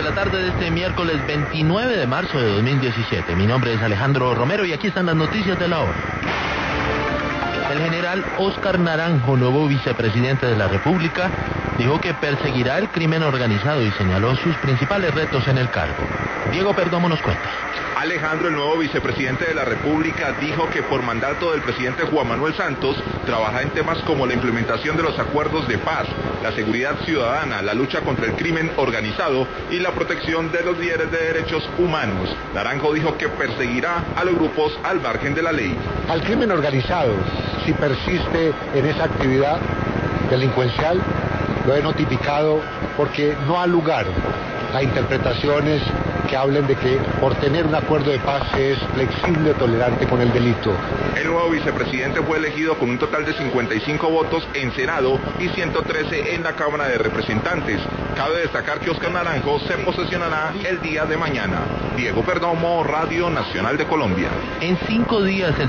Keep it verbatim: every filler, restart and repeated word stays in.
la tarde de este miércoles veintinueve de marzo de dos mil diecisiete. Mi nombre es Alejandro Romero y aquí están las noticias de la hora. El general Óscar Naranjo, nuevo vicepresidente de la República, dijo que perseguirá el crimen organizado y señaló sus principales retos en el cargo. Diego Perdomo nos cuenta. Alejandro, el nuevo vicepresidente de la República, dijo que por mandato del presidente Juan Manuel Santos trabaja en temas como la implementación de los acuerdos de paz, la seguridad ciudadana, la lucha contra el crimen organizado y la protección de los líderes de derechos humanos. Naranjo dijo que perseguirá a los grupos al margen de la ley. Al crimen organizado, si persiste en esa actividad delincuencial, lo he notificado porque no ha lugar a interpretaciones que hablen de que por tener un acuerdo de paz se es flexible o tolerante con el delito. El nuevo vicepresidente fue elegido con un total de cincuenta y cinco votos en Senado y ciento trece en la Cámara de Representantes. Cabe destacar que Óscar Naranjo se posesionará el día de mañana. Diego Perdomo, Radio Nacional de Colombia. En cinco días el